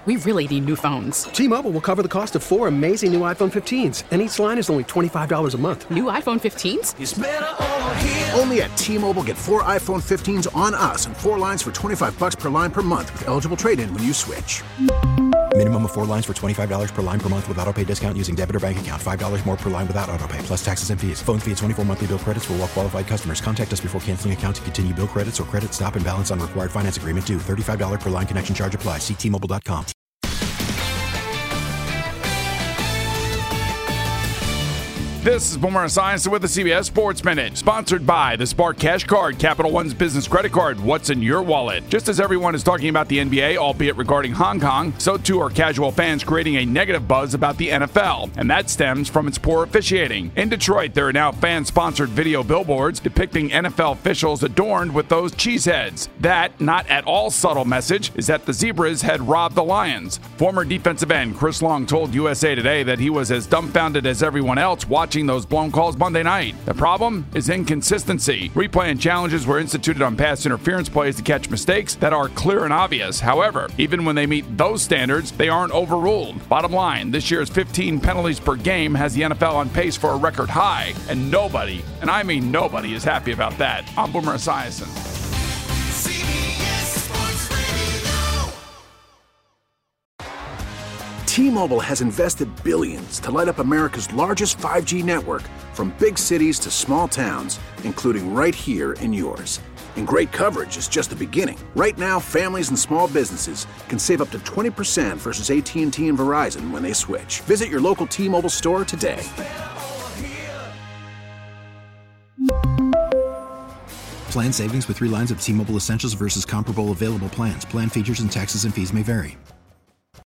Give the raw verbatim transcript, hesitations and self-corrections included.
We really need new phones. T-Mobile will cover the cost of four amazing new iPhone fifteens, and each line is only twenty-five dollars a month. New iPhone fifteens? It's better over here. Only at T-Mobile, get four iPhone fifteens on us and four lines for twenty-five dollars per line per month with eligible trade-in when you switch. Minimum of four lines for twenty-five dollars per line per month with autopay discount using debit or bank account. five dollars more per line without autopay, plus taxes and fees. Phone fee at twenty-four monthly bill credits for well-qualified customers. Contact us before canceling account to continue bill credits or credit stop and balance on required finance agreement due. thirty-five dollars per line connection charge applies. See T Mobile dot com. This is Boomer Esiason with the C B S Sports Minute, sponsored by the Spark Cash Card, Capital One's business credit card. What's in your wallet? Just as everyone is talking about the N B A, albeit regarding Hong Kong, so too are casual fans creating a negative buzz about the N F L, and that stems from its poor officiating. In Detroit, there are now fan-sponsored video billboards depicting N F L officials adorned with those cheeseheads. That, not at all subtle message, is that the Zebras had robbed the Lions. Former defensive end Chris Long told U S A Today that he was as dumbfounded as everyone else watching those blown calls Monday night. The problem is inconsistency. Replay and challenges were instituted on pass interference plays to catch mistakes that are clear and obvious. However, even when they meet those standards, they aren't overruled. Bottom line, this year's fifteen penalties per game has the N F L on pace for a record high, and nobody, and I mean nobody, is happy about that. I'm Boomer Esiason. T-Mobile has invested billions to light up America's largest five G network, from big cities to small towns, including right here in yours. And great coverage is just the beginning. Right now, families and small businesses can save up to twenty percent versus A T and T and Verizon when they switch. Visit your local T-Mobile store today. Plan savings with three lines of T-Mobile Essentials versus comparable available plans. Plan features and taxes and fees may vary.